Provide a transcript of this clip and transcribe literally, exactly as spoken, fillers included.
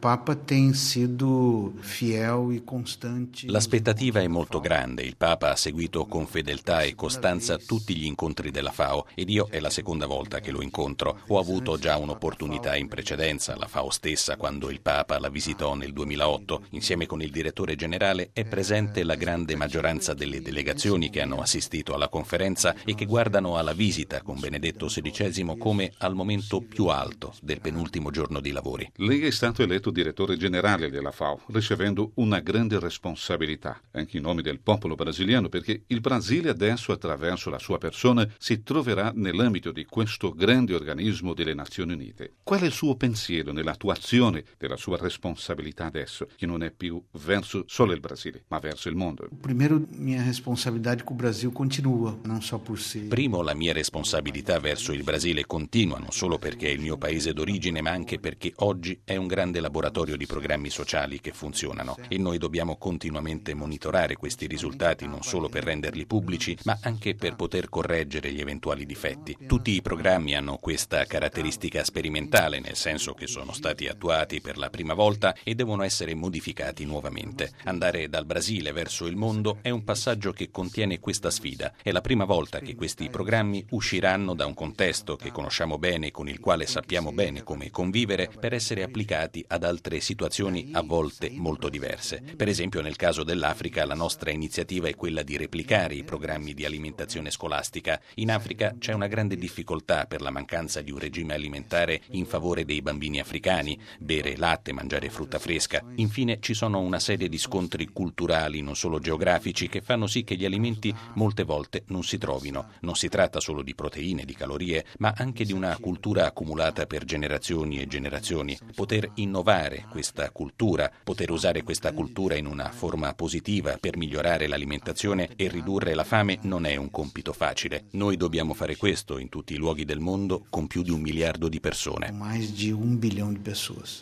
Papa tem sido fiel e costante. L'aspettativa è molto grande. Il Papa ha seguito con fedeltà e costanza tutti gli incontri della FAO ed io è la seconda volta che lo incontro. Ho avuto già un'opportunità in precedenza, la FAO stessa, quando il Papa la visitò nel duemilaotto. Insieme con il direttore generale è presente la grande maggioranza delle delegazioni che hanno assistito alla conferenza e che guardano alla visita con Benedetto sedicesimo come al momento più alto del penultimo giorno di lavori. Lei è stato eletto direttore generale della FAO, ricevendo una grande responsabilità, anche in nome del popolo brasiliano, perché il Brasile adesso, attraverso la sua persona, si troverà nell'ambito di questo grande organismo delle Nazioni Unite. Qual è il suo pensiero nell'attuazione della sua responsabilità adesso, che non è più verso solo il Brasile, ma verso il mondo? Primeiro, minha responsabilidade com o Brasil continua, non só por si. Primo, la mia responsabilità verso il Brasile continua, non solo perché è il mio paese d'origine, ma anche perché oggi è un grande laboratorio di programmi sociali che funzionano e noi dobbiamo continuamente monitorare questi risultati non solo per renderli pubblici, ma anche per poter correggere gli eventuali difetti. Tutti i programmi hanno questa caratteristica sperimentale, nel senso che sono stati attuati per la prima volta e devono essere modificati nuovamente. Andare dal Brasile verso il mondo è un passaggio che contiene questa sfida. È la prima volta che questi programmi usciranno da un contesto che conosciamo bene e con il quale sappiamo bene come convivere per essere applicati ad altre situazioni a volte molto diverse. Per esempio, nel caso dell'Africa, la nostra iniziativa è quella di replicare i programmi di alimentazione scolastica. In Africa c'è una grande difficoltà per la mancanza di un regime alimentare in favore dei bambini africani, bere latte, mangiare frutta fresca. Infine ci sono una serie di scontri culturali, non solo geografici, che fanno sì che gli alimenti molte volte non si trovino. Non si tratta solo di proteine, di calorie, ma anche di una cultura accumulata per generazioni e generazioni. Poter innovare questa cultura, poter usare questa cultura in una forma positiva per migliorare l'alimentazione e ridurre la fame non è un compito facile. Noi dobbiamo fare questo in tutti i luoghi del mondo con più di un miliardo di persone. Mais de um bilhão de pessoas.